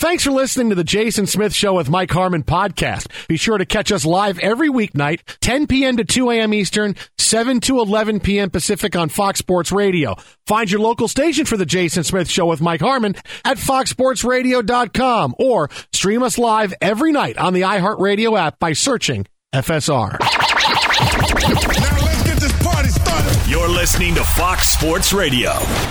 Thanks for listening to the Jason Smith Show with Mike Harmon podcast. Be sure to catch us live every weeknight, 10 p.m. to 2 a.m. Eastern, 7 to 11 p.m. Pacific on Fox Sports Radio. Find your local station for the Jason Smith Show with Mike Harmon at foxsportsradio.com or stream us live every night on the iHeartRadio app by searching FSR. Now let's get this party started. You're listening to Fox Sports Radio.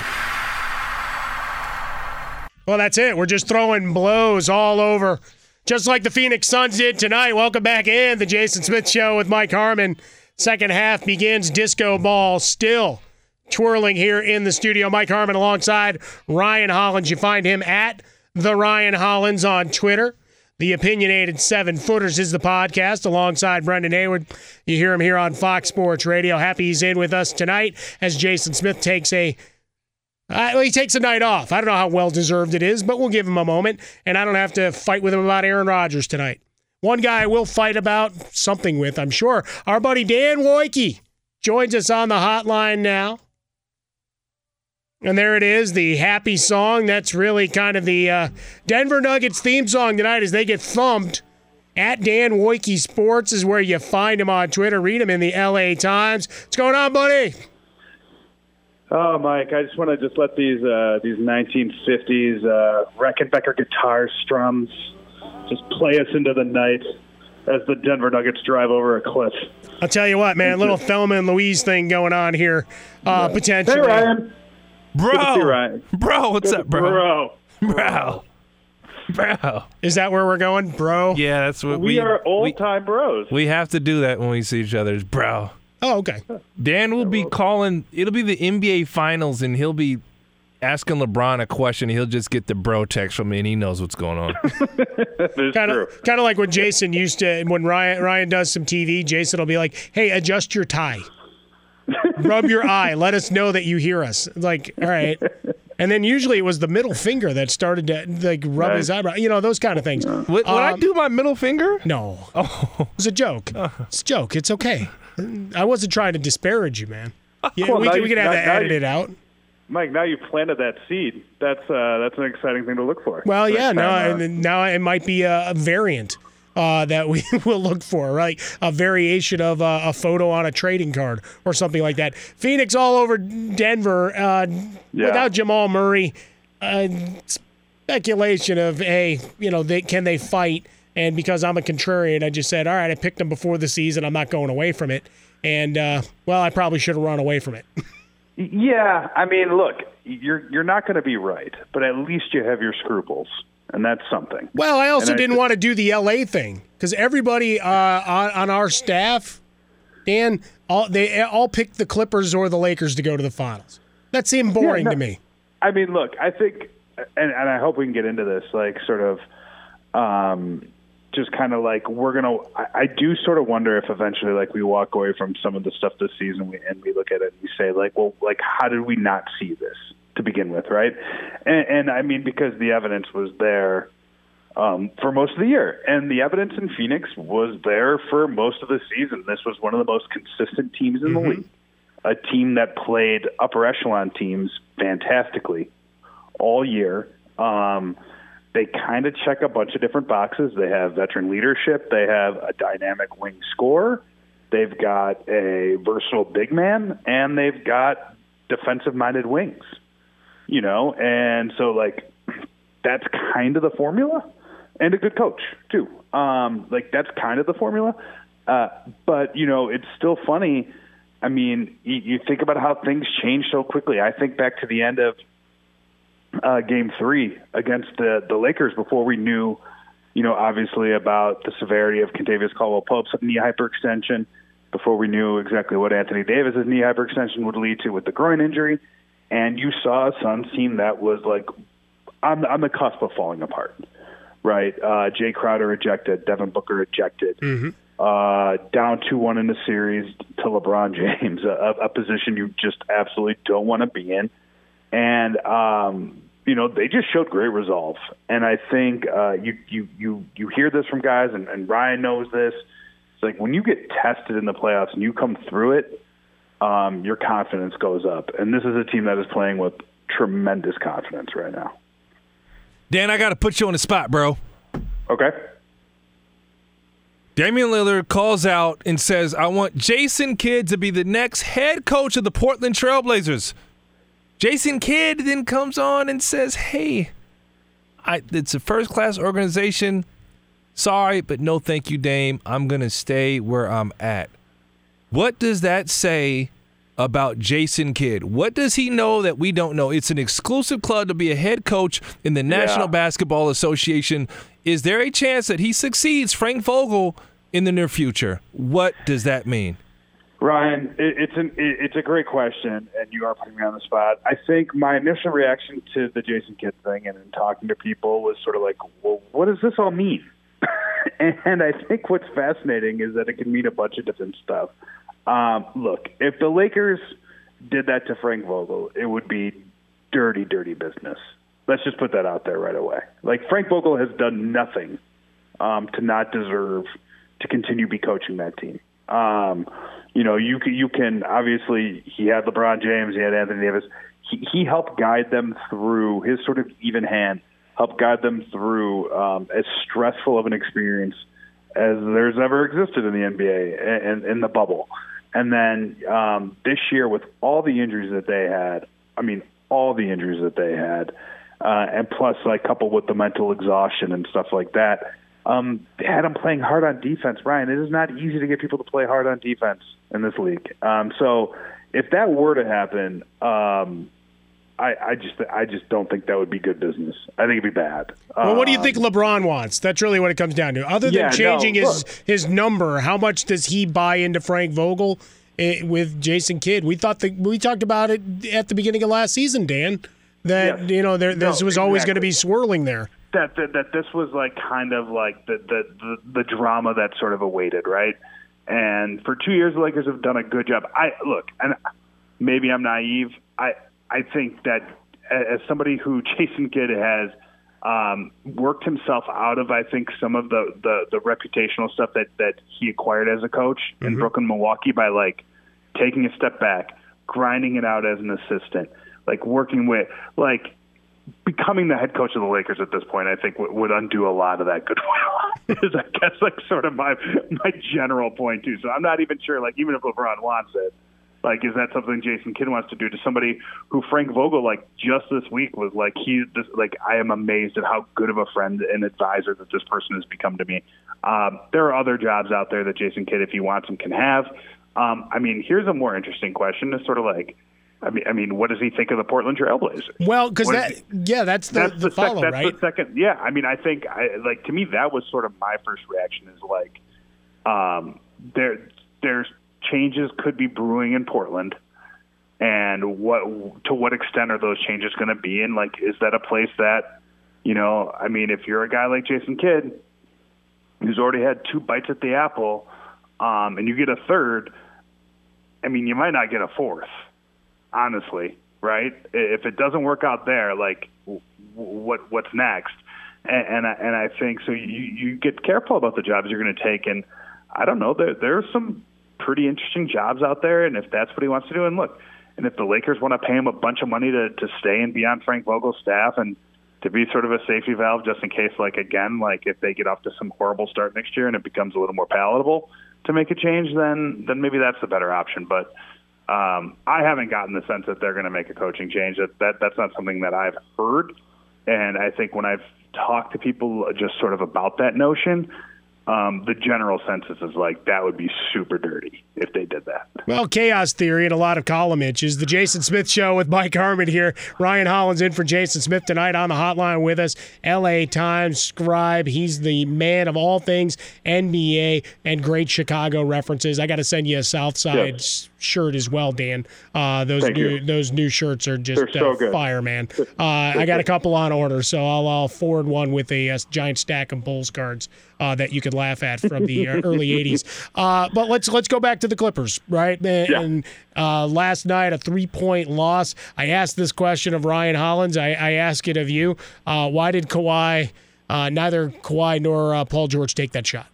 Well, that's it. We're just throwing blows all over, just like the Phoenix Suns did tonight. Welcome back in the Jason Smith Show with Mike Harmon. Second half begins. Disco ball still twirling here in the studio. Mike Harmon alongside Ryan Hollins. You find him at the Ryan Hollins on Twitter. The Opinionated 7-Footers is the podcast alongside Brendan Hayward. You hear him here on Fox Sports Radio. Happy he's in with us tonight as Jason Smith takes a night off. I don't know how well-deserved it is, but we'll give him a moment, and I don't have to fight with him about Aaron Rodgers tonight. One guy I will fight about something with, I'm sure. Our buddy Dan Woike joins us on the hotline now. And there it is, the happy song. That's really kind of the Denver Nuggets theme song tonight as they get thumped. At Dan Woike Sports is where you find him on Twitter. Read him in the LA Times. What's going on, buddy? Oh, Mike, I just want to let these 1950s Rickenbacker guitar strums just play us into the night as the Denver Nuggets drive over a cliff. I'll tell you what, man, little Thelma and Louise thing going on here, potentially. Hey, Ryan. Bro, what's up, bro? Bro. Is that where we're going, bro? Yeah, that's what we are old-time bros. We have to do that when we see each other, bro. Oh, okay. Dan will be calling. It'll be the NBA Finals, and he'll be asking LeBron a question. He'll just get the bro text from me, and he knows what's going on. Kind of like when Jason used to, when Ryan does some TV, Jason will be like, hey, adjust your tie. Rub your eye. Let us know that you hear us. Like, all right. And then usually it was the middle finger that started to rub his eyebrow. You know, those kind of things. Would I do my middle finger? No. Oh. It was a joke. It's a joke. It's okay. I wasn't trying to disparage you, man. Yeah, we can have that edited out. Mike, now you've planted that seed. That's an exciting thing to look for. Well, yeah, now it might be a variant that we will look for, right? A variation of a photo on a trading card or something like that. Phoenix all over Denver without Jamal Murray. Speculation of, hey, can they fight? And because I'm a contrarian, I just said, all right, I picked them before the season. I'm not going away from it. And, I probably should have run away from it. Yeah, I mean, look, you're not going to be right, but at least you have your scruples, and that's something. Well, I also didn't want to do the L.A. thing because everybody on our staff, Dan, they all picked the Clippers or the Lakers to go to the finals. That seemed boring to me. I mean, look, I think, and I hope we can get into this, sort of, just kind of I do sort of wonder if eventually we walk away from some of the stuff this season and we look at it and we say how did we not see this to begin with, right? And I mean, because the evidence was there for most of the year, and the evidence in Phoenix was there for most of the season. This was one of the most consistent teams in the league, a team that played upper echelon teams fantastically all year. They kind of check a bunch of different boxes. They have veteran leadership. They have a dynamic wing scorer. They've got a versatile big man, and they've got defensive-minded wings, And so, that's kind of the formula, and a good coach, too. That's kind of the formula. But, it's still funny. I mean, you think about how things change so quickly. I think back to the end of Game 3 against the Lakers before we knew, obviously about the severity of Kentavious Caldwell-Pope's knee hyperextension, before we knew exactly what Anthony Davis's knee hyperextension would lead to with the groin injury. And you saw a Suns team that was on the cusp of falling apart, right? Jay Crowder ejected, Devin Booker ejected, down 2-1 in the series to LeBron James, a position you just absolutely don't want to be in. And, they just showed great resolve. And I think you hear this from guys, and Ryan knows this. It's when you get tested in the playoffs and you come through it, your confidence goes up. And this is a team that is playing with tremendous confidence right now. Dan, I got to put you on the spot, bro. Okay. Damian Lillard calls out and says, I want Jason Kidd to be the next head coach of the Portland Trailblazers. Jason Kidd then comes on and says, hey, it's a first-class organization. Sorry, but no thank you, Dame. I'm going to stay where I'm at. What does that say about Jason Kidd? What does he know that we don't know? It's an exclusive club to be a head coach in the National Basketball Association. Is there a chance that he succeeds Frank Vogel in the near future? What does that mean? Ryan, it's a great question, and you are putting me on the spot. I think my initial reaction to the Jason Kidd thing and in talking to people was sort of like, well, what does this all mean? And I think what's fascinating is that it can mean a bunch of different stuff. Look, if the Lakers did that to Frank Vogel, it would be dirty, dirty business. Let's just put that out there right away. Like, Frank Vogel has done nothing to not deserve to continue be coaching that team. You can obviously, he had LeBron James, he had Anthony Davis. He helped guide them through, his sort of even hand, helped guide them through as stressful of an experience as there's ever existed in the NBA and in the bubble. And then this year, with all the injuries that they had, and plus, like, coupled with the mental exhaustion and stuff like that, they had them playing hard on defense. Ryan, it is not easy to get people to play hard on defense in this league. So if that were to happen, I just don't think that would be good business. I think it'd be bad. Well, what do you think LeBron wants? That's really what it comes down to. Other than changing his number, how much does he buy into Frank Vogel with Jason Kidd? We talked about it at the beginning of last season, Dan. That this was always going to be swirling there. That this was like kind of like the drama that sort of awaited, right? And for 2 years, the Lakers have done a good job. And maybe I'm naive. I think that as somebody who Jason Kidd has worked himself out of, I think, some of the reputational stuff that he acquired as a coach in Brooklyn, Milwaukee, by like taking a step back, grinding it out as an assistant, like working with, like, becoming the head coach of the Lakers at this point, I think would undo a lot of that goodwill. Is, I guess, like, sort of my general point too. So I'm not even sure, like, even if LeBron wants it, like, is that something Jason Kidd wants to do to somebody who Frank Vogel, like, just this week was like, I am amazed at how good of a friend and advisor that this person has become to me. There are other jobs out there that Jason Kidd, if he wants them, can have. Here's a more interesting question. It's sort of like, what does he think of the Portland Trailblazers? Well, because that's the follow, right? That's the second. Yeah, I think, to me, that was sort of my first reaction is like, there's changes could be brewing in Portland, and to what extent are those changes going to be? And, like, is that a place that, if you're a guy like Jason Kidd, who's already had 2 bites at the apple, and you get a third, you might not get a fourth, honestly, right? If it doesn't work out there, like, what's next? And I think so. You get careful about the jobs you're going to take, and I don't know. There are some pretty interesting jobs out there, and if that's what he wants to do, and look, and if the Lakers want to pay him a bunch of money to stay and be on Frank Vogel's staff and to be sort of a safety valve just in case, like, again, like, if they get off to some horrible start next year and it becomes a little more palatable to make a change, then maybe that's the better option. But I haven't gotten the sense that they're going to make a coaching change. That's not something that I've heard, and I think when I've talked to people just sort of about that notion, the general census is like, that would be super dirty if they did that. Well, chaos theory and a lot of column inches. The Jason Smith Show with Mike Harmon here. Ryan Hollins in for Jason Smith tonight on the hotline with us. LA Times scribe. He's the man of all things NBA and great Chicago references. I got to send you a Southside shirt as well, Dan. Those new shirts are just so fire, man. I got a couple on order, so I'll forward one with a giant stack of Bulls cards that you could laugh at from the early 80s. But let's go back to the Clippers, right? And last night, a 3-point loss. I asked this question of Ryan Hollins. I ask it of you. Why did neither Kawhi nor Paul George take that shot?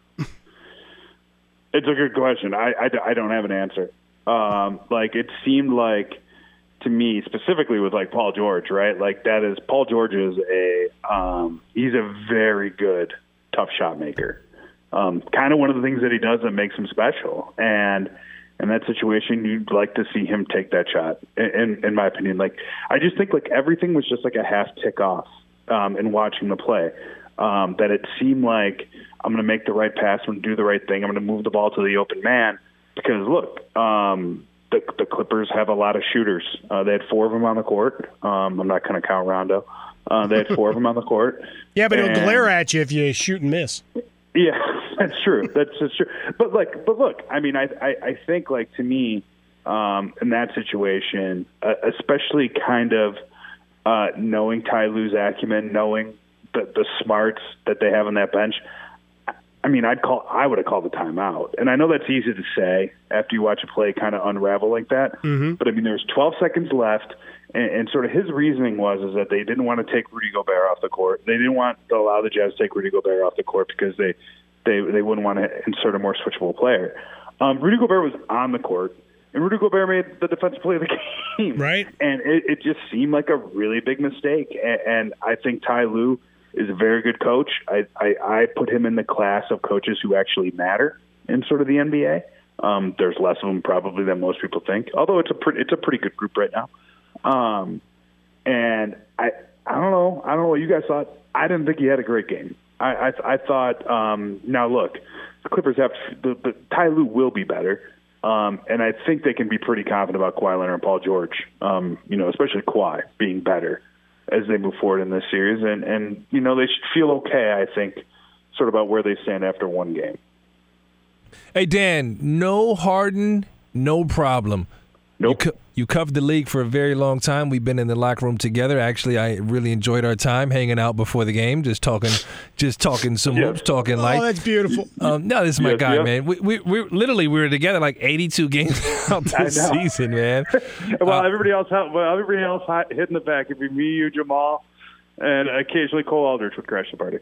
It's a good question. I don't have an answer. It seemed like to me, specifically with like Paul George, right? Like that is Paul George is he's a very good tough shot maker. Kind of one of the things that he does that makes him special. And in that situation, you'd like to see him take that shot. In my opinion, like I just think like everything was just like a half tick off in watching the play. That it seemed like I'm going to make the right pass, I'm going to do the right thing, I'm going to move the ball to the open man. Because look, the Clippers have a lot of shooters. They had 4 of them on the court. I'm not going to count Rondo. They had 4 of them on the court. Yeah, but he'll glare at you if you shoot and miss. Yeah, that's true. That's true. But look, I mean, I think like to me, in that situation, especially kind of knowing Ty Lue's acumen, knowing the smarts that they have on that bench, I mean, I would have called the timeout. And I know that's easy to say after you watch a play kind of unravel like that. Mm-hmm. But I mean, there's 12 seconds left. And sort of his reasoning is that they didn't want to take Rudy Gobert off the court. They didn't want to allow the Jazz to take Rudy Gobert off the court because they wouldn't want to insert a more switchable player. Rudy Gobert was on the court, and Rudy Gobert made the defensive play of the game. Right. And it just seemed like a really big mistake. And I think Ty Lue is a very good coach. I put him in the class of coaches who actually matter in sort of the NBA. There's less of them probably than most people think, although it's a pretty good group right now. And I don't know what you guys thought. I didn't think he had a great game. I thought, now look, the Clippers have the Ty Lue will be better. And I think they can be pretty confident about Kawhi Leonard and Paul George, especially Kawhi being better as they move forward in this series. And they should feel okay, I think, sort of about where they stand after one game. Hey, Dan, no Harden, no problem. Nope. You covered the league for a very long time. We've been in the locker room together. Actually, I really enjoyed our time hanging out before the game, just talking some hoops, talking like. Oh, that's beautiful. No, this is my guy, man. We were together like 82 games out this season, man. Well, everybody else hitting the back. It'd be me, you, Jamal, and occasionally Cole Aldrich would crash the party.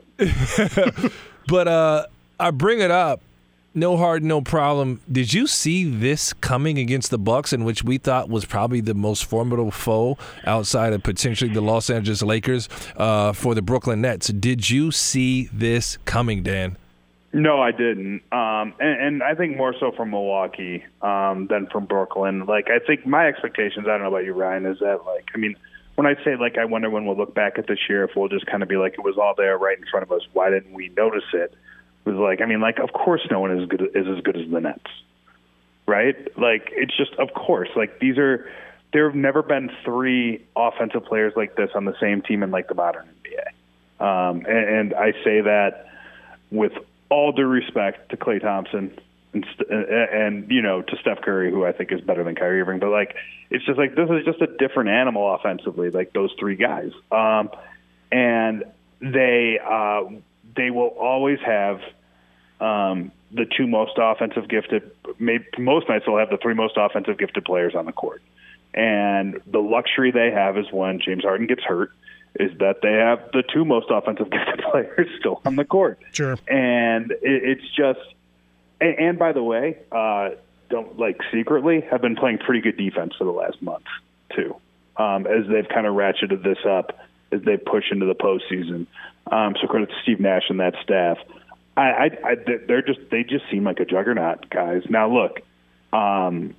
But I bring it up. No Harden, no problem. Did you see this coming against the Bucks, in which we thought was probably the most formidable foe outside of potentially the Los Angeles Lakers for the Brooklyn Nets? Did you see this coming, Dan? No, I didn't. And I think more so from Milwaukee than from Brooklyn. Like, I think my expectations, I don't know about you, Ryan, is that, like, I mean, when I say, like, I wonder when we'll look back at this year if we'll just kind of be like, it was all there right in front of us. Why didn't we notice it? Was like, I mean, like, of course no one is as good as the Nets, right? Like, it's just, of course, like, there have never been 3 offensive players like this on the same team in, like, the modern NBA. And I say that with all due respect to Klay Thompson and to Steph Curry, who I think is better than Kyrie Irving. But, like, it's just like, this is just a different animal offensively, like those 3 guys. And they will always have the 2 most offensive gifted. Most nights they'll have the 3 most offensive gifted players on the court. And the luxury they have is when James Harden gets hurt, is that they have the 2 most offensive gifted players still on the court. Sure. And it's just. And by the way, secretly have been playing pretty good defense for the last month too, as they've kind of ratcheted this up as they push into the postseason. So credit to Steve Nash and that staff. They just seem like a juggernaut, guys. Now look, 2-0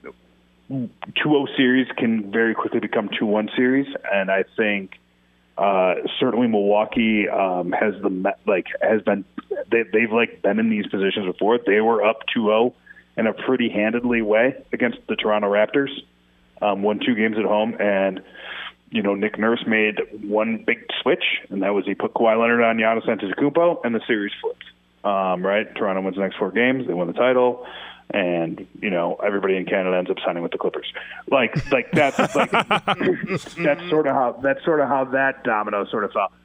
series can very quickly become 2-1 series, and I think certainly Milwaukee has been in these positions before. They were up 2-0 in a pretty handedly way against the Toronto Raptors, won 2 games at home, and Nick Nurse made one big switch, and that was he put Kawhi Leonard on Giannis Antetokounmpo, and the series flipped. Right? Toronto wins the next 4 games. They win the title, and everybody in Canada ends up signing with the Clippers. That's sort of how that domino sort of fell.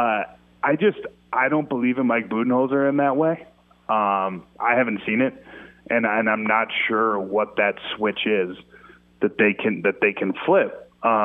I don't believe in Mike Budenholzer in that way. I haven't seen it, and I'm not sure what that switch is that they can flip.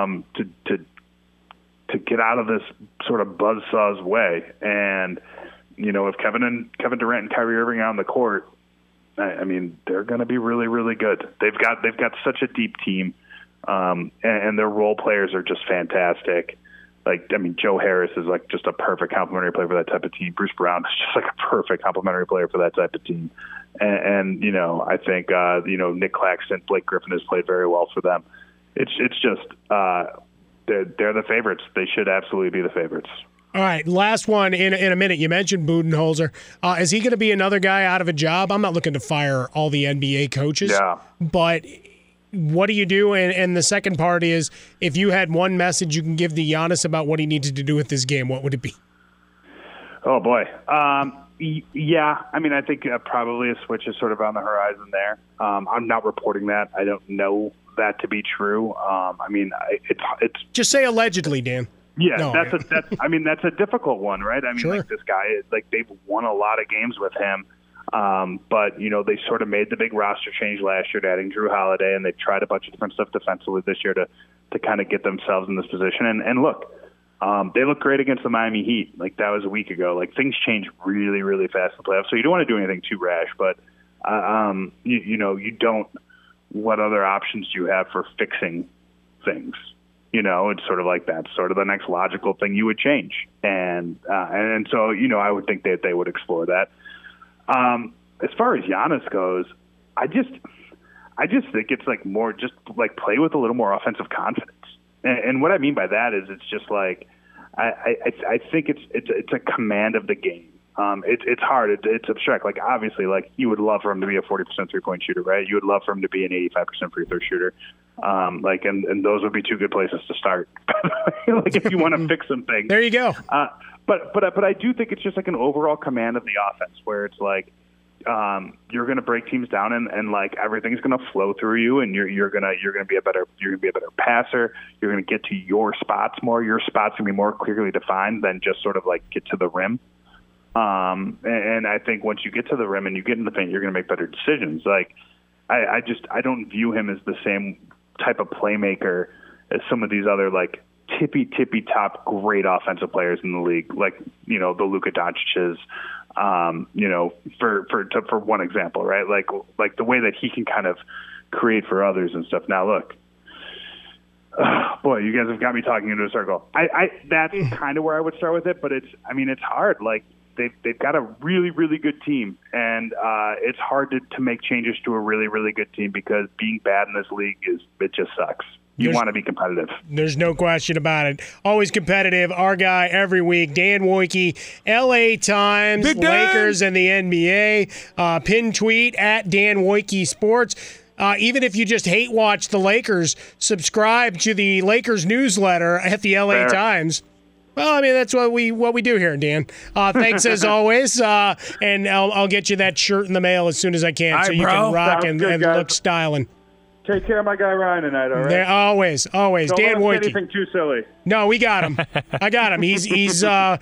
To get out of this sort of buzzsaw's way. And, if Kevin Durant and Kyrie Irving are on the court, I mean, they're going to be really, really good. They've got such a deep team. and their role players are just fantastic. Like, I mean, Joe Harris is like just a perfect complementary player for that type of team. Bruce Brown is just like a perfect complementary player for that type of team. And you know, I think Nick Claxton, Blake Griffin has played very well for them. It's just they're the favorites. They should absolutely be the favorites. All right, last one in a minute. You mentioned Budenholzer. Is he going to be another guy out of a job? I'm not looking to fire all the NBA coaches. Yeah. But what do you do? And the second part is, if you had one message you can give to Giannis about what he needed to do with this game, what would it be? Oh, boy. Yeah, I mean, I think probably a switch is sort of on the horizon there. I'm not reporting that. I don't know that to be true. I mean, it's just say allegedly, Dan. Yeah, no, that's a difficult one, right? I mean, sure. Like this guy, like they've won a lot of games with him. But, you know, they sort of made the big roster change last year to adding Drew Holiday, and they've tried a bunch of different stuff defensively this year to kind of get themselves in this position. And look, they look great against the Miami Heat. Like, that was a week ago. Like, things change really, really fast in the playoffs, so you don't want to do anything too rash. But, you don't – what other options do you have for fixing things? You know, it's sort of like that's sort of the next logical thing you would change. And so, you know, I would think that they would explore that. As far as Giannis goes, I just think it's like more just like play with a little more offensive confidence. And what I mean by that is it's just like I think it's a command of the game. It's hard. It's abstract. Like obviously, like you would love for him to be a 40% 3-point shooter, right? You would love for him to be an 85% free throw shooter. And those would be two good places to start. Like if you want to fix some things, there you go. But I do think it's just like an overall command of the offense where it's like you're going to break teams down and like everything's going to flow through you, and you're going to be a better passer. You're going to get to your spots more. Your spots going to be more clearly defined than just sort of like get to the rim. And I think once you get to the rim and you get in the paint, you're going to make better decisions. Like I don't view him as the same type of playmaker as some of these other like tippy top great offensive players in the league, like, you know, the Luka Doncic's, you know, for one example, right? Like the way that he can kind of create for others and stuff. Now look, boy, you guys have got me talking into a circle. That's kind of where I would start with it, but it's hard. Like they've got a really, really good team, and it's hard to make changes to a really, really good team because being bad in this league it just sucks. You want to be competitive. There's no question about it. Always competitive. Our guy every week, Dan Wojcicki, LA Times, Lakers, and the NBA. Pin tweet at Dan Wojcicki Sports. Even if you just hate watch the Lakers, subscribe to the Lakers newsletter at the LA Times. Well, I mean, that's what we do here, Dan. Thanks as always, and I'll get you that shirt in the mail as soon as I can, so you can rock and look styling. Take care of my guy Ryan tonight, all right? Always. Don't Dan Wojcicki. Anything too silly. No, we got him. I got him. He's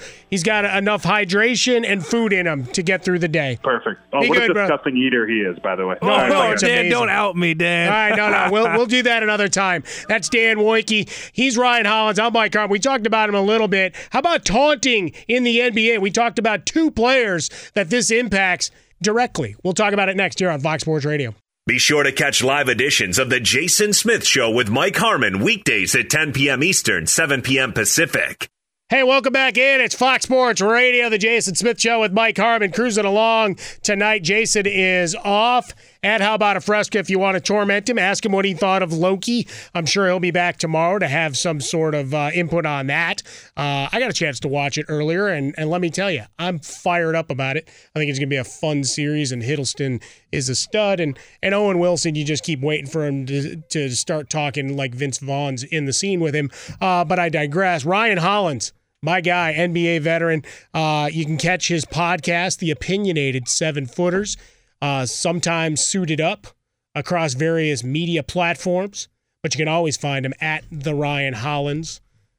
got enough hydration and food in him to get through the day. Perfect. Oh, what a disgusting eeater he is, by the way. No, Dan, don't out me, Dan. All right, no. We'll do that another time. That's Dan Wojcicki. He's Ryan Hollins. I'm Mike Carmen. We talked about him a little bit. How about taunting in the NBA? We talked about two players that this impacts directly. We'll talk about it next year on Fox Sports Radio. Be sure to catch live editions of The Jason Smith Show with Mike Harmon weekdays at 10 p.m. Eastern, 7 p.m. Pacific. Hey, welcome back in. It's Fox Sports Radio, The Jason Smith Show with Mike Harmon cruising along tonight. Jason is off at How About a Fresca. If you want to torment him, ask him what he thought of Loki. I'm sure he'll be back tomorrow to have some sort of input on that. I got a chance to watch it earlier, and let me tell you, I'm fired up about it. I think it's going to be a fun series, and Hiddleston is a stud. And Owen Wilson, you just keep waiting for him to start talking like Vince Vaughn's in the scene with him. But I digress. Ryan Hollins, my guy, NBA veteran. You can catch his podcast, The Opinionated 7-Footers, sometimes suited up across various media platforms. But you can always find him at The Ryan Hollins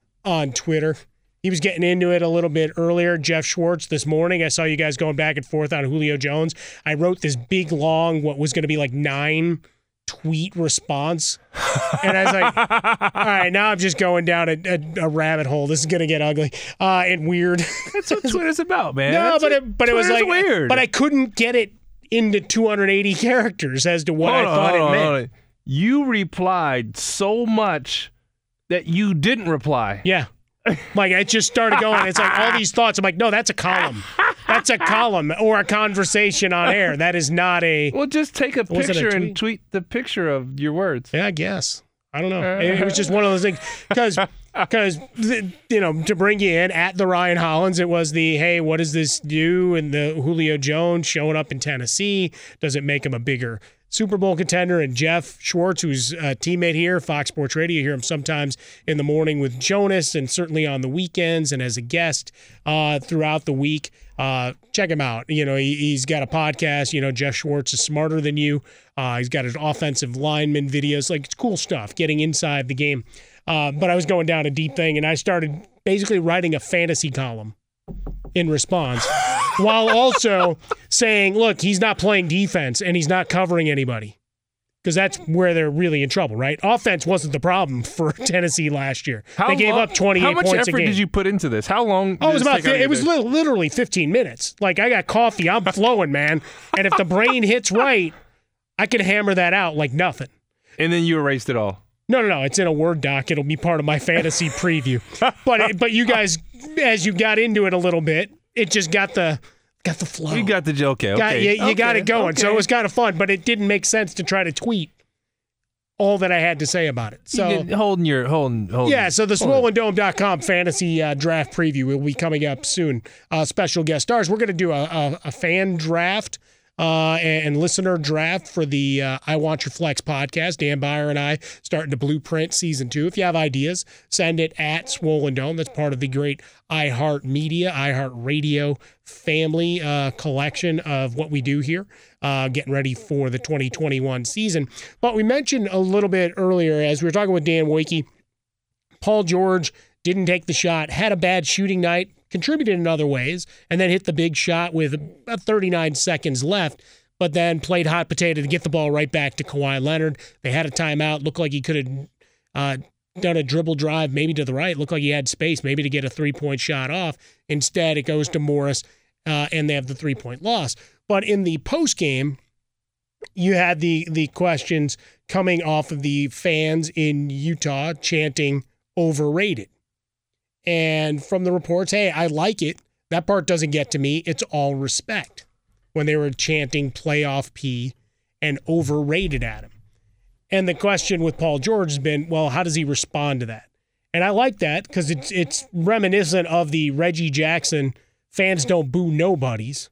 on Twitter. He was getting into it a little bit earlier. Jeff Schwartz this morning, I saw you guys going back and forth on Julio Jones. I wrote this big, long, what was going to be like 9-tweet response. And I was like, all right, now I'm just going down a rabbit hole. This is going to get ugly and weird. That's what Twitter's about, man. No, but it was like weird. But I couldn't get it into 280 characters as to what I thought it meant. you replied so much that you didn't reply. Yeah. Like, it just started going. It's like all these thoughts. I'm like, no, that's a column. That's a column or a conversation on air. That is not a. Well, just take a Was it a picture tweet? and tweet the picture of your words. Yeah, I guess. I don't know. It was just one of those things. Because, to bring you in at the Ryan Hollins, it was the, hey, what does this do? And the Julio Jones showing up in Tennessee. Does it make him a bigger Super Bowl contender? And Jeff Schwartz, who's a teammate here, Fox Sports Radio, you hear him sometimes in the morning with Jonas and certainly on the weekends and as a guest throughout the week. Check him out. He's got a podcast. Jeff Schwartz is smarter than you. He's got his offensive lineman videos. Like, it's cool stuff, getting inside the game. But I was going down a deep thing, and I started basically writing a fantasy column in response while also saying, look, he's not playing defense and he's not covering anybody, because that's where they're really in trouble, right? Offense wasn't the problem for Tennessee last year. They gave up 28 points a game. How much effort did you put into this? How long? Oh, it was literally 15 minutes. Like, I got coffee. I'm flowing, man. And if the brain hits right, I could hammer that out like nothing. And then you erased it all. No. It's in a Word doc. It'll be part of my fantasy preview. But you guys, as you got into it a little bit, it just got the flow. You got the joke. Okay. You got it going. Okay. So it was kind of fun, but it didn't make sense to try to tweet all that I had to say about it. So holding. Yeah, so the swollendome.com fantasy draft preview will be coming up soon. Special guest stars. We're going to do a fan draft and listener draft for the I Want Your Flex podcast. Dan Beyer and I starting to blueprint season 2. If you have ideas, send it at Swollen Dome. That's part of the great iHeartRadio family collection of what we do here, getting ready for the 2021 season. But we mentioned a little bit earlier, as we were talking with Dan Woike, Paul George didn't take the shot, had a bad shooting night, contributed in other ways, and then hit the big shot with about 39 seconds left, but then played hot potato to get the ball right back to Kawhi Leonard. They had a timeout. Looked like he could have done a dribble drive, maybe to the right. Looked like he had space, maybe to get a three-point shot off. Instead, it goes to Morris, and they have the three-point loss. But in the postgame, you had the questions coming off of the fans in Utah chanting overrated. And from the reports, hey, I like it. That part doesn't get to me. It's all respect when they were chanting playoff P and overrated at him. And the question with Paul George has been, well, how does he respond to that? And I like that because it's reminiscent of the Reggie Jackson fans don't boo nobodies.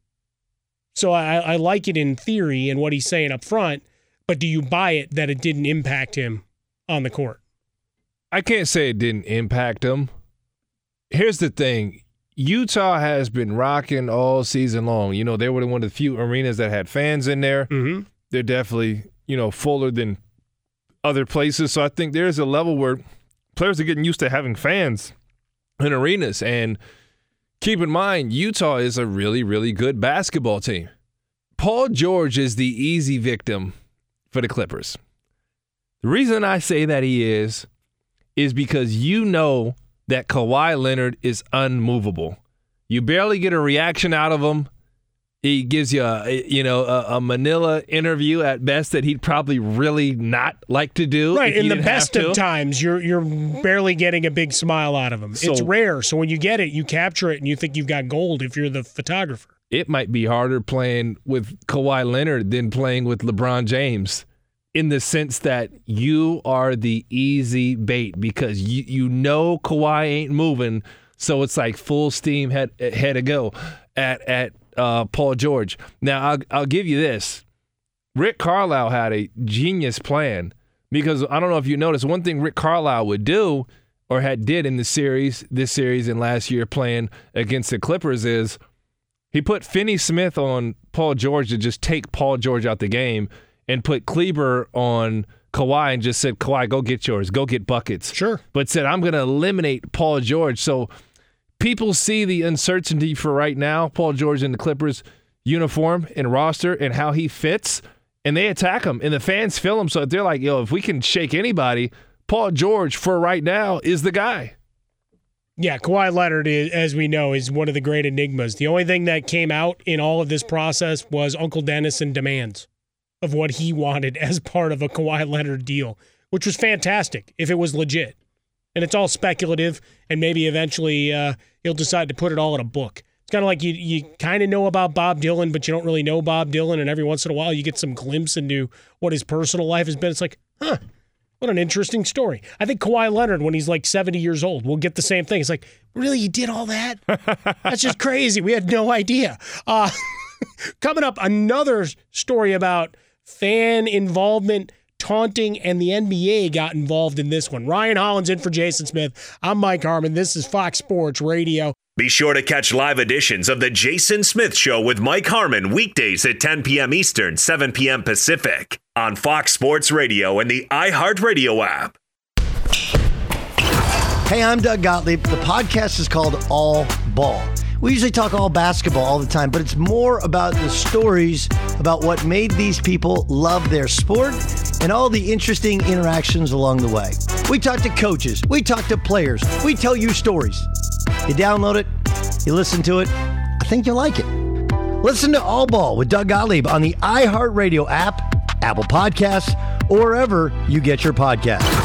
So I like it in theory and what he's saying up front, but do you buy it that it didn't impact him on the court? I can't say it didn't impact him. Here's the thing. Utah has been rocking all season long. They were one of the few arenas that had fans in there. Mm-hmm. They're definitely, fuller than other places. So I think there's a level where players are getting used to having fans in arenas. And keep in mind, Utah is a really, really good basketball team. Paul George is the easy victim for the Clippers. The reason I say that he is because that Kawhi Leonard is unmovable. You barely get a reaction out of him. He gives you a Manila interview at best that he'd probably really not like to do. Right, in the best of times, you're barely getting a big smile out of him. It's rare, so when you get it, you capture it, and you think you've got gold if you're the photographer. It might be harder playing with Kawhi Leonard than playing with LeBron James, in the sense that you are the easy bait because you know Kawhi ain't moving, so it's like full steam head to go at Paul George. Now, I'll give you this. Rick Carlisle had a genius plan because I don't know if you noticed, one thing Rick Carlisle would do or did in this series and last year playing against the Clippers is he put Finney Smith on Paul George to just take Paul George out the game and put Kleber on Kawhi and just said, Kawhi, go get yours. Go get buckets. Sure. But said, I'm going to eliminate Paul George. So people see the uncertainty for right now, Paul George in the Clippers uniform and roster and how he fits, and they attack him. And the fans feel him. So they're like, if we can shake anybody, Paul George for right now is the guy. Yeah, Kawhi Leonard, as we know, is one of the great enigmas. The only thing that came out in all of this process was Uncle Dennis and demands. of what he wanted as part of a Kawhi Leonard deal, which was fantastic if it was legit. And it's all speculative, and maybe eventually he'll decide to put it all in a book. It's kind of like you kind of know about Bob Dylan, but you don't really know Bob Dylan, and every once in a while you get some glimpse into what his personal life has been. It's like, huh, what an interesting story. I think Kawhi Leonard, when he's like 70 years old, will get the same thing. It's like, really, you did all that? That's just crazy. We had no idea. Coming up, another story about fan involvement, taunting, and the NBA got involved in this one. Ryan Hollins in for Jason Smith. I'm Mike Harmon. This is Fox Sports Radio. Be sure to catch live editions of the Jason Smith Show with Mike Harmon weekdays at 10 p.m. Eastern, 7 p.m. Pacific on Fox Sports Radio and the iHeartRadio app. Hey, I'm Doug Gottlieb. The podcast is called All Ball. We usually talk all basketball all the time, but it's more about the stories about what made these people love their sport and all the interesting interactions along the way. We talk to coaches. We talk to players. We tell you stories. You download it. You listen to it. I think you'll like it. Listen to All Ball with Doug Gottlieb on the iHeartRadio app, Apple Podcasts, or wherever you get your podcasts.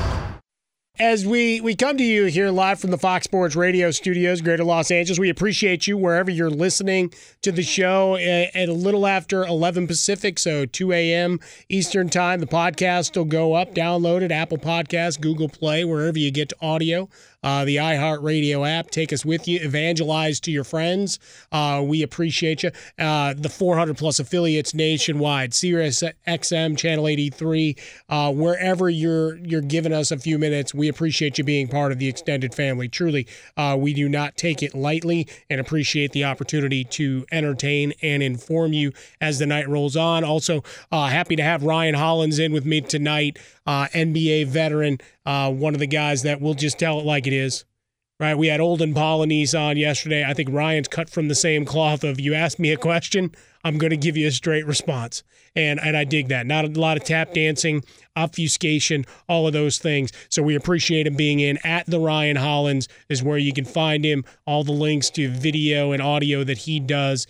As we come to you here live from the Fox Sports Radio studios, Greater Los Angeles, we appreciate you wherever you're listening to the show at a little after 11 Pacific, so 2 a.m. Eastern Time. The podcast will go up, download it, Apple Podcasts, Google Play, wherever you get audio. The iHeartRadio app. Take us with you. Evangelize to your friends. We appreciate you. The 400-plus affiliates nationwide. Sirius XM, Channel 83. Wherever you're giving us a few minutes, we appreciate you being part of the extended family. Truly, we do not take it lightly and appreciate the opportunity to entertain and inform you as the night rolls on. Also, happy to have Ryan Hollins in with me tonight. NBA veteran, one of the guys that will just tell it like it is, right? We had Olden Polynice on yesterday. I think Ryan's cut from the same cloth of, you ask me a question, I'm going to give you a straight response. And I dig that. Not a lot of tap dancing, obfuscation, all of those things. So we appreciate him being in. At the Ryan Hollins is where you can find him. All the links to video and audio that he does.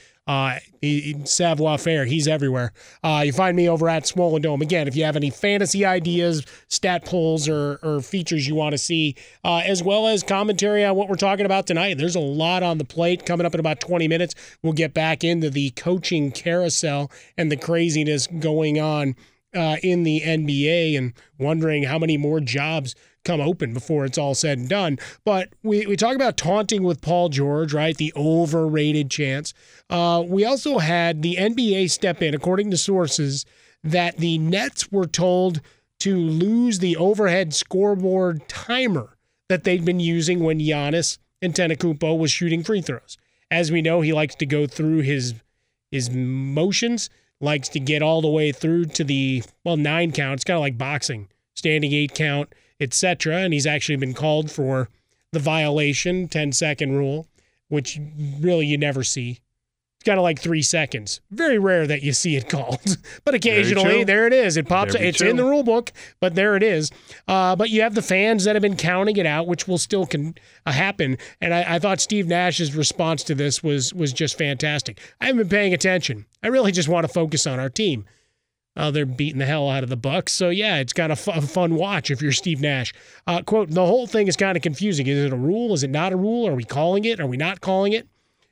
Savoir faire, he's everywhere. You find me over at Swollen Dome. Again, if you have any fantasy ideas, stat polls, or features you want to see, as well as commentary on what we're talking about tonight. There's a lot on the plate. Coming up in about 20 minutes, we'll get back into the coaching carousel and the craziness going on in the NBA, and wondering how many more jobs come open before it's all said and done. But we talk about taunting with Paul George, right? The overrated chance. We also had the NBA step in, according to sources, that the Nets were told to lose the overhead scoreboard timer that they'd been using when Giannis Antetokounmpo was shooting free throws. As we know, he likes to go through his motions, likes to get all the way through to the 9 count. It's kind of like boxing, standing 8 count, etc. And he's actually been called for the violation, 10-second rule, which really you never see. It's kind of like 3 seconds. Very rare that you see it called. But occasionally, there it is. It pops up. It's in the rule book, but there it is. But you have the fans that have been counting it out, which will still happen. And I thought Steve Nash's response to this was just fantastic. I haven't been paying attention. I really just want to focus on our team. They're beating the hell out of the Bucks. So, yeah, it's kind of a fun watch if you're Steve Nash. Quote, the whole thing is kind of confusing. Is it a rule? Is it not a rule? Are we calling it? Are we not calling it?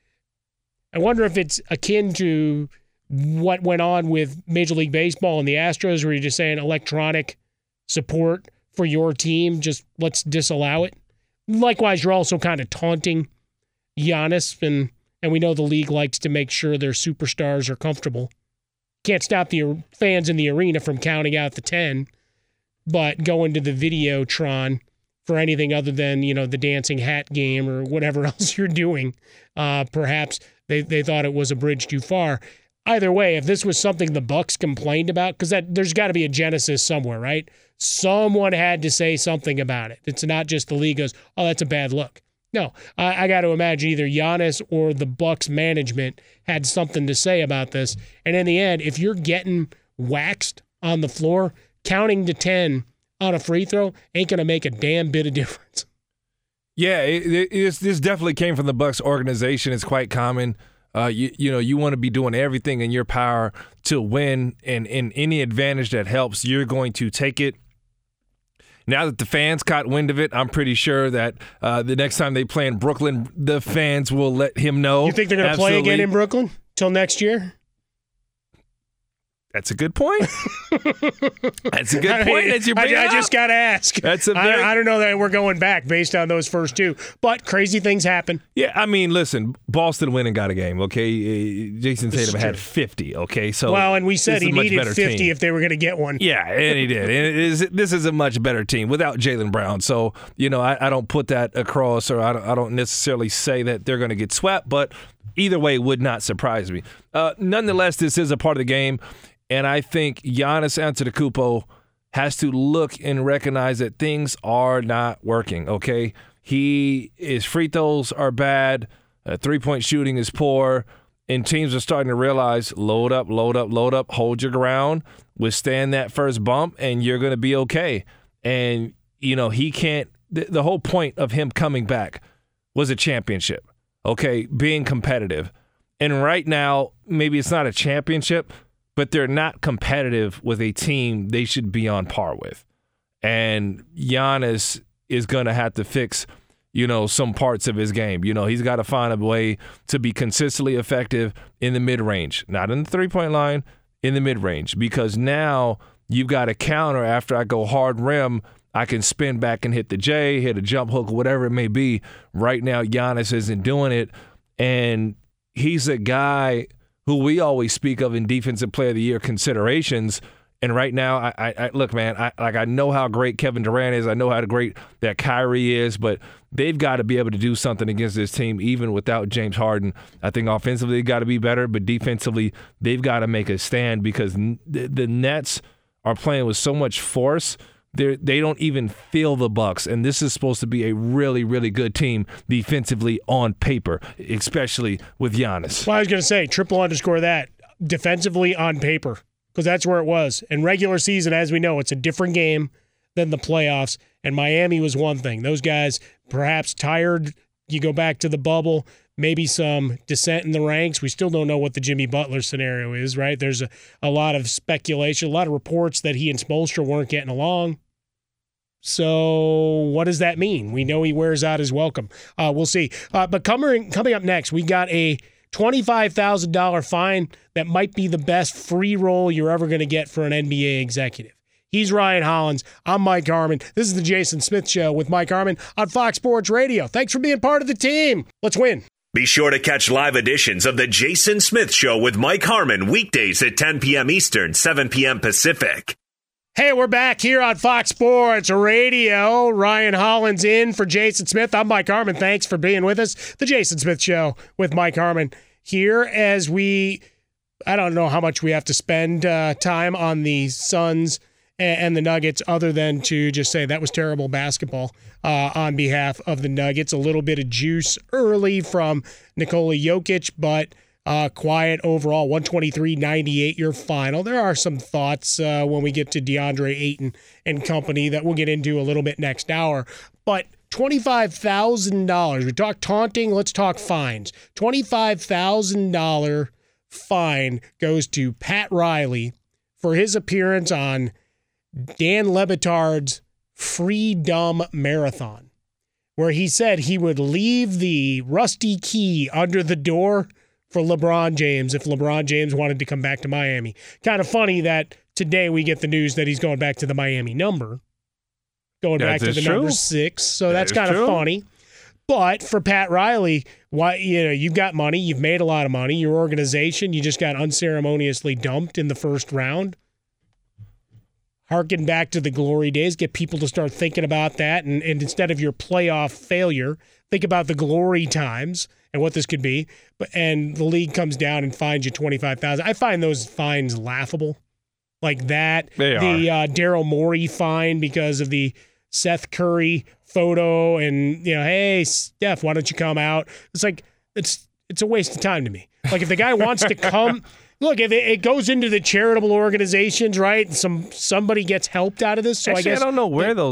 I wonder if it's akin to what went on with Major League Baseball and the Astros, where you're just saying electronic support for your team, just let's disallow it. Likewise, you're also kind of taunting Giannis, and we know the league likes to make sure their superstars are comfortable. Can't stop the fans in the arena from counting out the 10, but going to the Videotron for anything other than, the dancing hat game or whatever else you're doing. Perhaps they thought it was a bridge too far. Either way, if this was something the Bucks complained about, because there's got to be a genesis somewhere, right? Someone had to say something about it. It's not just the league goes, oh, that's a bad look. No, I got to imagine either Giannis or the Bucks management had something to say about this. And in the end, if you're getting waxed on the floor, counting to 10 on a free throw ain't going to make a damn bit of difference. Yeah, this definitely came from the Bucks organization. It's quite common You want to be doing everything in your power to win, and any advantage that helps, you're going to take it. Now that the fans caught wind of it, I'm pretty sure that the next time they play in Brooklyn, the fans will let him know. You think they're going to play again in Brooklyn till next year? That's a good point. That's a good point that you bring I just got to ask. I don't know that we're going back based on those first two, but crazy things happen. Yeah, I mean, listen, Boston went and got a game, okay? Jason Tatum had 50, okay? So and we said he needed 50 team. If they were going to get one. Yeah, and he did. And this is a much better team without Jaylen Brown. So, I don't put that across, or I don't necessarily say that they're going to get swept, but either way, it would not surprise me. Nonetheless, this is a part of the game. And I think Giannis Antetokounmpo has to look and recognize that things are not working, okay? His free throws are bad, three-point shooting is poor, and teams are starting to realize, load up, hold your ground, withstand that first bump, and you're going to be okay. And, he can't – the whole point of him coming back was a championship, okay, being competitive. And right now, maybe it's not a championship – but they're not competitive with a team they should be on par with. And Giannis is going to have to fix, some parts of his game. He's got to find a way to be consistently effective in the mid-range, not in the three-point line, in the mid-range, because now you've got a counter after I go hard rim. I can spin back and hit the J, hit a jump hook, whatever it may be. Right now, Giannis isn't doing it, and he's a guy who we always speak of in Defensive Player of the Year considerations. And right now, I look, man, I know how great Kevin Durant is. I know how great that Kyrie is, but they've got to be able to do something against this team even without James Harden. I think offensively they've got to be better, but defensively they've got to make a stand because the Nets are playing with so much force. They don't even feel the Bucks, and this is supposed to be a really, really good team defensively on paper, especially with Giannis. Well, I was going to say, _, that, defensively on paper, because that's where it was. In regular season, as we know, it's a different game than the playoffs, and Miami was one thing. Those guys perhaps tired. You go back to the bubble, maybe some descent in the ranks. We still don't know what the Jimmy Butler scenario is, right? There's a lot of speculation, a lot of reports that he and Spoelstra weren't getting along. So what does that mean? We know he wears out his welcome. We'll see. But coming up next, we got a $25,000 fine that might be the best free roll you're ever going to get for an NBA executive. He's Ryan Hollins. I'm Mike Harmon. This is the Jason Smith Show with Mike Harmon on Fox Sports Radio. Thanks for being part of the team. Let's win. Be sure to catch live editions of the Jason Smith Show with Mike Harmon weekdays at 10 p.m. Eastern, 7 p.m. Pacific. Hey, we're back here on Fox Sports Radio. Ryan Hollins in for Jason Smith. I'm Mike Harmon. Thanks for being with us. The Jason Smith Show with Mike Harmon here as I don't know how much we have to spend time on the Suns and the Nuggets other than to just say that was terrible basketball on behalf of the Nuggets. A little bit of juice early from Nikola Jokic, but quiet overall, 123-98 your final. There are some thoughts when we get to DeAndre Ayton and company that we'll get into a little bit next hour. But $25,000. We talk taunting, let's talk fines. $25,000 fine goes to Pat Riley for his appearance on Dan Le Batard's Freedom Marathon, where he said he would leave the rusty key under the door for LeBron James if LeBron James wanted to come back to Miami. Kind of funny that today we get the news that he's going back to the Miami number, going back to the number 6. So that's kind of funny. But for Pat Riley, you've got money, you've made a lot of money, your organization, you just got unceremoniously dumped in the first round. Harken back to the glory days, get people to start thinking about that, and instead of your playoff failure, think about the glory times and what this could be. And the league comes down and fines you $25,000. I find those fines laughable, like that. They are. The Daryl Morey fine because of the Seth Curry photo, and hey Steph, why don't you come out? It's like it's a waste of time to me. Like if the guy wants to come. Look, if it goes into the charitable organizations, right? Somebody gets helped out of this. So Actually, I guess I don't know where those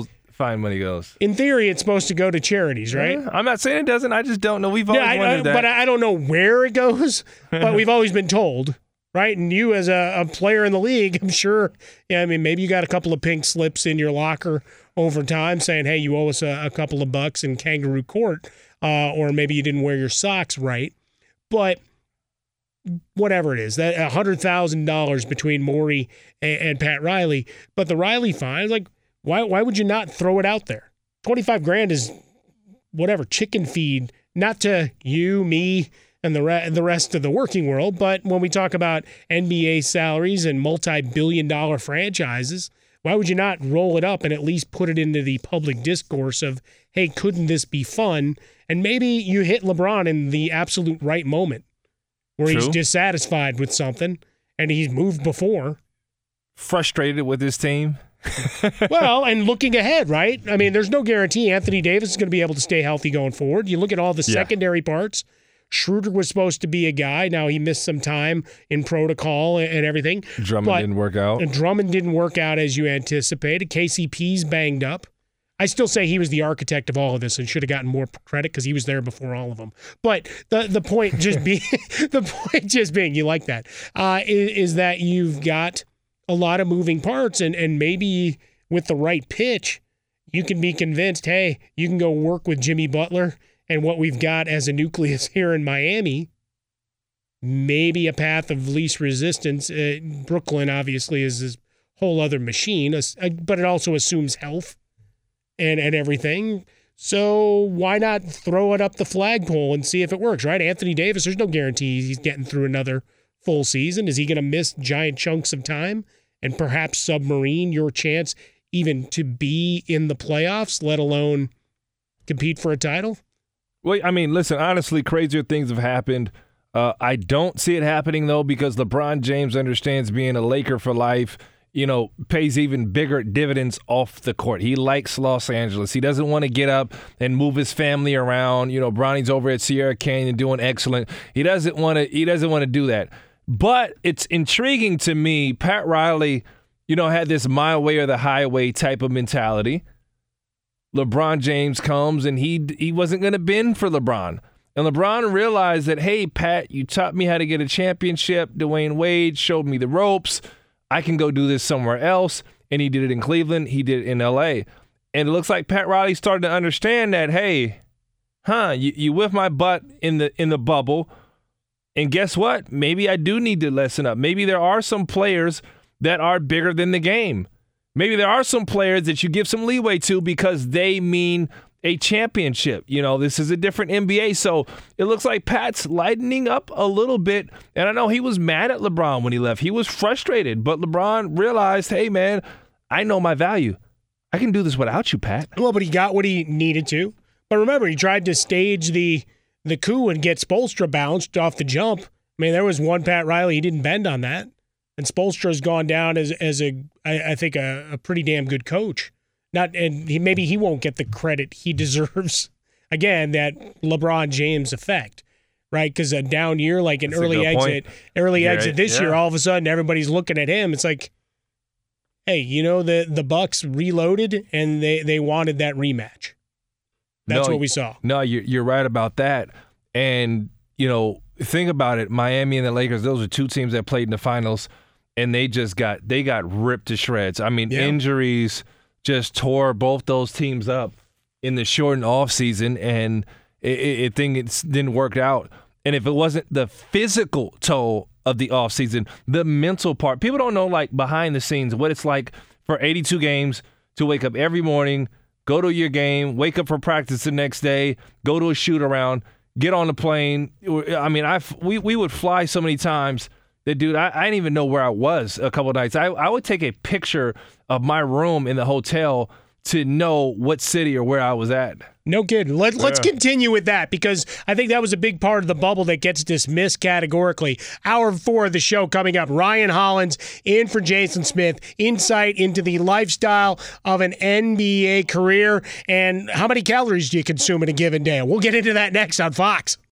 fine money goes? In theory, it's supposed to go to charities, right? I'm not saying it doesn't. I just don't know. We've always wondered that. But I don't know where it goes, but we've always been told, right? And you as a player in the league, I'm sure, maybe you got a couple of pink slips in your locker over time saying, hey, you owe us a couple of bucks in kangaroo court, or maybe you didn't wear your socks right. But whatever it is, that $100,000 between Morey and Pat Riley, but the Riley fine, like, why would you not throw it out there? $25,000 is whatever, chicken feed, not to you, me, and the rest of the working world, but when we talk about NBA salaries and multi-billion-dollar franchises, why would you not roll it up and at least put it into the public discourse of, hey, couldn't this be fun? And maybe you hit LeBron in the absolute right moment where he's dissatisfied with something and he's moved before. Frustrated with his team. Well, and looking ahead, right? I mean, there's no guarantee Anthony Davis is going to be able to stay healthy going forward. You look at all the secondary parts. Schroeder was supposed to be a guy. Now he missed some time in protocol and everything. Drummond didn't work out. Drummond didn't work out as you anticipated. KCP's banged up. I still say he was the architect of all of this and should have gotten more credit because he was there before all of them. But the point just being, you like that, is that you've got a lot of moving parts, and maybe with the right pitch, you can be convinced, hey, you can go work with Jimmy Butler and what we've got as a nucleus here in Miami, maybe a path of least resistance. Brooklyn, obviously, is this whole other machine, but it also assumes health and everything. So why not throw it up the flagpole and see if it works, right? Anthony Davis, there's no guarantee he's getting through another full season. Is he going to miss giant chunks of time and perhaps submarine your chance even to be in the playoffs, let alone compete for a title? Well, I mean, listen, honestly, crazier things have happened. I don't see it happening, though, because LeBron James understands being a Laker for life, pays even bigger dividends off the court. He likes Los Angeles. He doesn't want to get up and move his family around. Bronny's over at Sierra Canyon doing excellent. He doesn't want to do that. But it's intriguing to me. Pat Riley, had this my way or the highway type of mentality. LeBron James comes and he wasn't going to bend for LeBron. And LeBron realized that, hey, Pat, you taught me how to get a championship. Dwayne Wade showed me the ropes. I can go do this somewhere else. And he did it in Cleveland. He did it in L.A. And it looks like Pat Riley started to understand that, hey, you whiff my butt in the bubble. And guess what? Maybe I do need to lessen up. Maybe there are some players that are bigger than the game. Maybe there are some players that you give some leeway to because they mean a championship. This is a different NBA. So it looks like Pat's lightening up a little bit. And I know he was mad at LeBron when he left. He was frustrated. But LeBron realized, hey, man, I know my value. I can do this without you, Pat. Well, but he got what he needed to. But remember, he tried to stage the coup and get Spoelstra bounced off the jump. I mean, there was one Pat Riley. He didn't bend on that. And Spoelstra's gone down as I think a pretty damn good coach. Maybe he won't get the credit he deserves. Again, that LeBron James effect, right? Because a down year, like an early exit this year, all of a sudden everybody's looking at him. It's like, hey, the Bucks reloaded and they wanted that rematch. That's what we saw. No, you're right about that. And think about it. Miami and the Lakers; those are two teams that played in the finals. And they got ripped to shreds. I mean, Injuries just tore both those teams up in the shortened offseason, and it didn't work out. And if it wasn't the physical toll of the offseason, the mental part, people don't know, like, behind the scenes, what it's like for 82 games to wake up every morning, go to your game, wake up for practice the next day, go to a shoot-around, get on the plane. I mean, we would fly so many times that, dude, I didn't even know where I was a couple of nights. I would take a picture of my room in the hotel to know what city or where I was at. No kidding. Let's continue with that because I think that was a big part of the bubble that gets dismissed categorically. Hour 4 of the show coming up. Ryan Hollins in for Jason Smith. Insight into the lifestyle of an NBA career and how many calories do you consume in a given day. We'll get into that next on Fox.